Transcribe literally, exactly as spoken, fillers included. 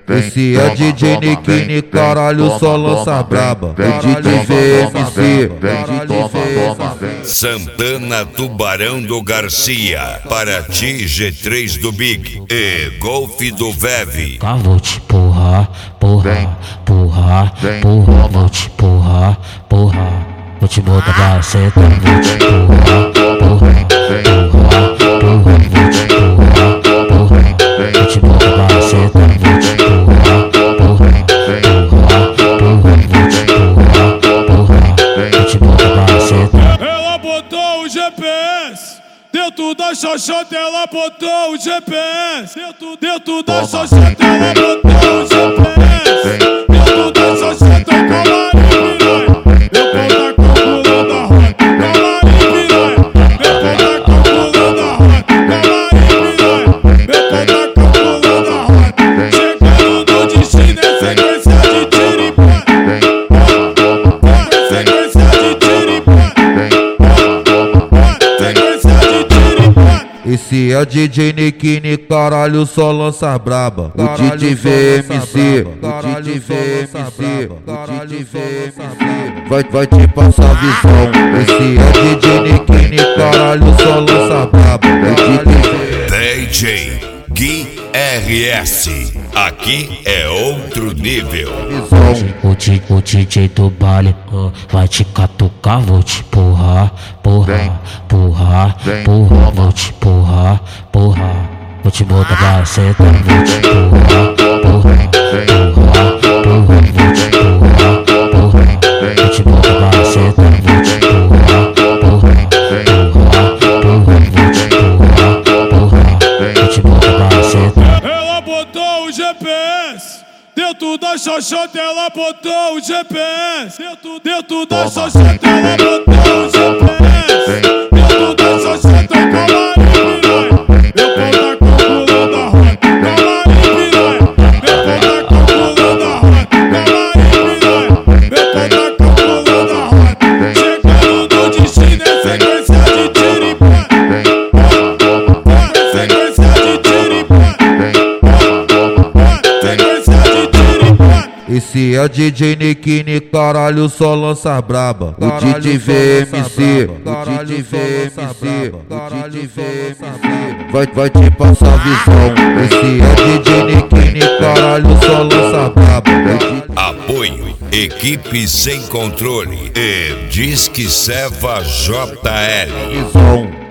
Esse é D J Nikini, caralho, só lança braba. O D J V M C, Santana Tubarão do Garcia, Paraty G três do Big e Golf do Veve. Ah, vou te porrar, porra, porra, porra, vou te porrar, porra, vou te botar pra sentar, vou te porrar, porra, porra, porra, vou te porrar, porra, vou te botar pra sentar, vou te porrar, porra, porra, porra, vou te porrar, porra, vou te botar pra sentar. Ela botou o G P S dentro da xoxota, ela botou o G P S dentro, dentro da xoxota, ela botou o G P S dentro da xoxota, camarim piranha, meu pau tá calculando a rota, camarim piranha, meu pau tá calculando a rota, camarim piranha, meu pau tá calculando a rota, chegando no destino é sequência de tiro e pá, sequência de tiro e pá, sequência de tiro e pá. Esse é o D J Nikini, caralho, só lança braba. O D J V M C, o D J V M C, o D J V M C vai, vai te passar visão. Esse é o D J Nikini, caralho, só lança braba. O D J Gui R S, aqui é outro nível. O, D, o D J do baile uh, vai te catucar, vou te porrar, porra, porra, porra, vou te porrar, porra, vou te botar pra sentar, vou te porrar, porra, porra, porra, vou te porrar, porra, vou te botar pra sentar, vou te porrar, porra, porra, porra, vou te porrar, porra, vou te botar pra sentar. Ela botou o G P S dentro da xoxota, ela botou o G P S dentro, dentro da xoxota, ela botou o G P S dentro da xoxota, camarim piranha, meu pau tá calculando a rota, camarim piranha, meu pau tá calculando a rota, camarim piranha, meu pau tá calculando a rota, chegando no destino é sequência de tiro e pá, sequência de tiro e pá, sequência de tiro e pá. Esse é o D J Nikini, caralho, só lança braba. O D J V M C, o D J V M C, o D J V M C vai, vai te passar visão. Esse é o D J Nikini, caralho, só lança braba. Apoio Equipe Sem Controle e Disque Seva J L. Visão.